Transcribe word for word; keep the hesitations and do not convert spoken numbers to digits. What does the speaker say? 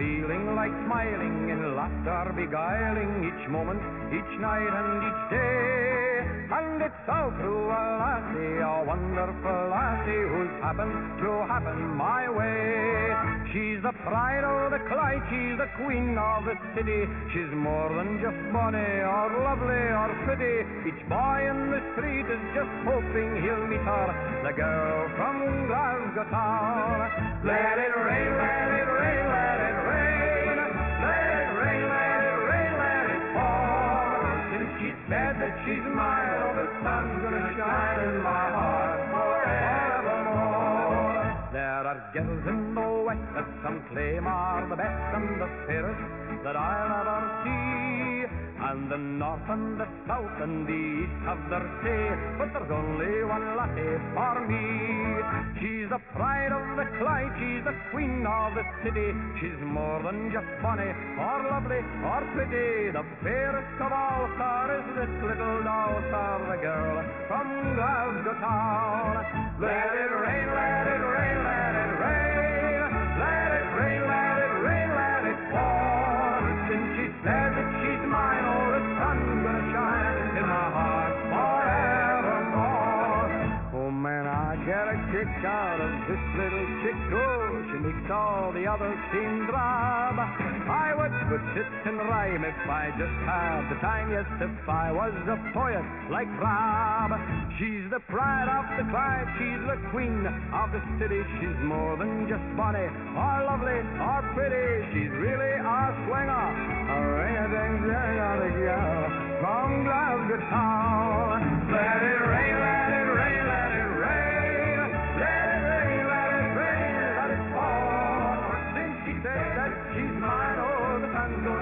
feeling like smiling in laughter beguiling each moment, each night and each day. And it's all through a lassie, a wonderful lassie, who's happened to happen my way. She's the pride of the Clyde, she's the queen of the city. She's more than just bonny or lovely or pretty. Each boy in the street is just hoping he'll meet her, the girl from Glasgow town. Let it rain, let it rain, let it rain. Let it rain, let it rain, let it fall. Since she said that she's mine, oh, the sun's gonna shine in my heart forevermore. There are girls in the west that some claim are the best and the fairest that I'll ever see. And the north and the south and the east have their say, but there's only one lassie for me. She's the pride of the Clyde, she's the queen of the city. She's more than just bonny or lovely or pretty. The fairest of all, sir, is this little doll, sir, the girl from Glasgow town. Let it rain, let it rain, let it rain. Let it rain, let it rain, let it fall. Since she said that she's mine, oh, the sun's gonna shine in my heart forevermore. Oh man, I get a kick out of this little chick, oh, she makes all the others seem drab. I would could sit and rhyme if I just had the time, yes, if I was a poet like Rab. She's the pride of the Clyde, she's the queen of the city. She's more than just bonny or lovely or pretty. She's really a swinger, a ring-a-ding-ding of the girl from Glasgow town. Let it rain, let it rain, let it rain. Let it rain, let it rain, let it fall. Since she said that she's mine, oh, the sun's gonna